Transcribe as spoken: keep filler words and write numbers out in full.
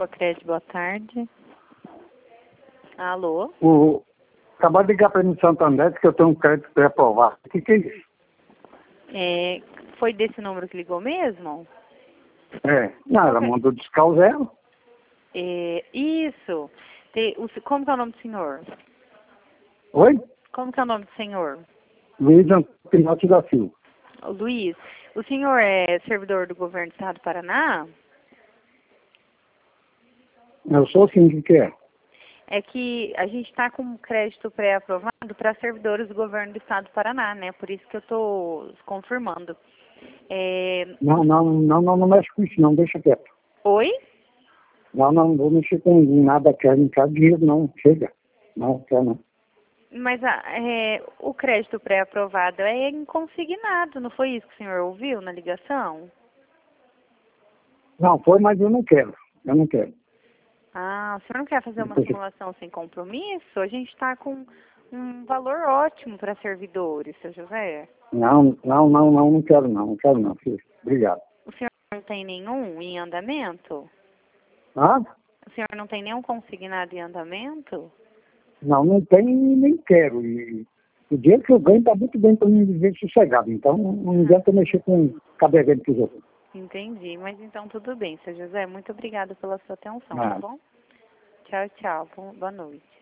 Infocred, boa tarde. Alô? O, acabaram de ligar para mim de Santander que eu tenho um crédito pré-aprovado. O que, que é isso? É, foi desse número que ligou mesmo? É, não, ela mandou discar zero. É, isso. Te- o, como que é o nome do senhor? Oi? Como que é o nome do senhor? Luiz Antônio da Silva. Ô, Luiz, o senhor é servidor do governo do estado do Paraná? Eu sou sim, o que, que é? É que a gente está com um crédito pré-aprovado para servidores do governo do estado do Paraná, né? Por isso que eu estou confirmando. É, Não, não, não, não, não mexe com isso não, deixa quieto. Oi? Não, não, não vou mexer com nada, quero, não quero dinheiro não, chega. Não, quero não. Mas a- é, o crédito pré-aprovado é inconsignado, não foi isso que o senhor ouviu na ligação? Não, foi, mas eu não quero, eu não quero. Ah, o senhor não quer fazer uma Porque- simulação sem compromisso? A gente está com um valor ótimo para servidores, seu José. Não, não, não, não, não quero não, não quero não, filho. Obrigado. O senhor não tem nenhum em andamento? Ah? O senhor não tem nenhum consignado em andamento? Não, não tem e nem quero. E o dinheiro que eu ganho está muito bem para mim viver sossegado. Então, não adianta mexer com cabelo dos outros. Entendi, mas então tudo bem, seu José. Muito obrigada pela sua atenção, Ah. tá bom? Tchau, tchau. Boa noite.